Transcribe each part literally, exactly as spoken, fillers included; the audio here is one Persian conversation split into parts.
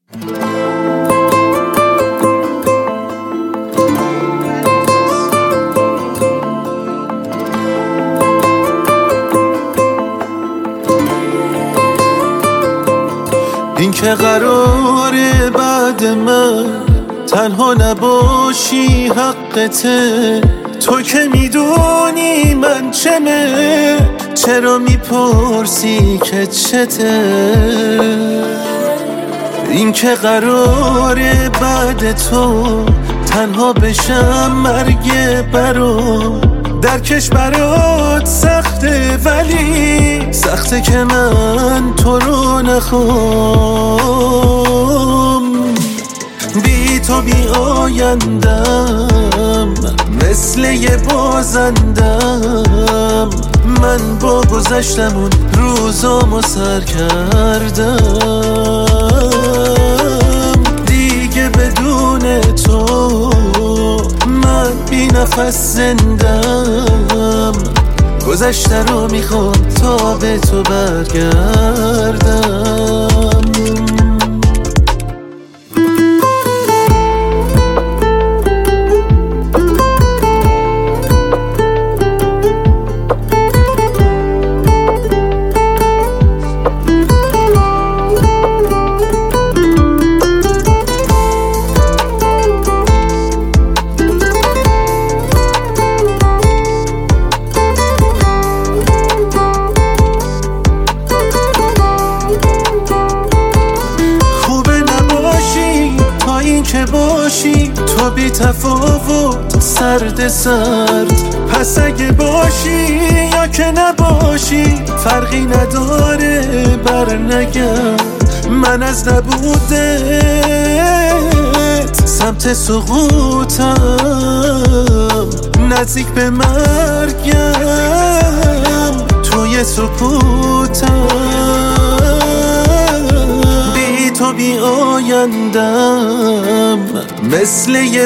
این که قراره بعد من تنها نباشی حقته، تو که میدونی من چمه، چرا میپرسی که چته؟ این که قراره بعد تو تنها بشم مرگ برام، درکش برات سخته ولی سخته که من تو رو نخوام. بی تو بی آیندم مثل یه بازندم، من با گذشتمون روزامو سر کردم. دیگه بدون تو من بی نفس زندم، گذشته رو میخوام تا به تو برگردم. که باشی تو بی تفاوت سرد سرد، پس اگه باشی یا که نباشی فرقی نداره بر نگرد. من از نبودت سمت سقوطم، نزدیک به مرگم توی سکوتم. تو بی آیندم مثل یه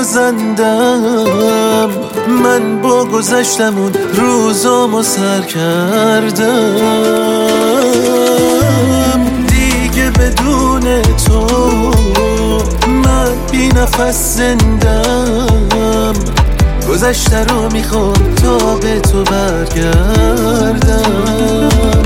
بازندم، من با گذشتمون روزامو سر کردم. دیگه بدون تو من بی نفس زندم، گذشته رو میخوام تا به تو برگردم.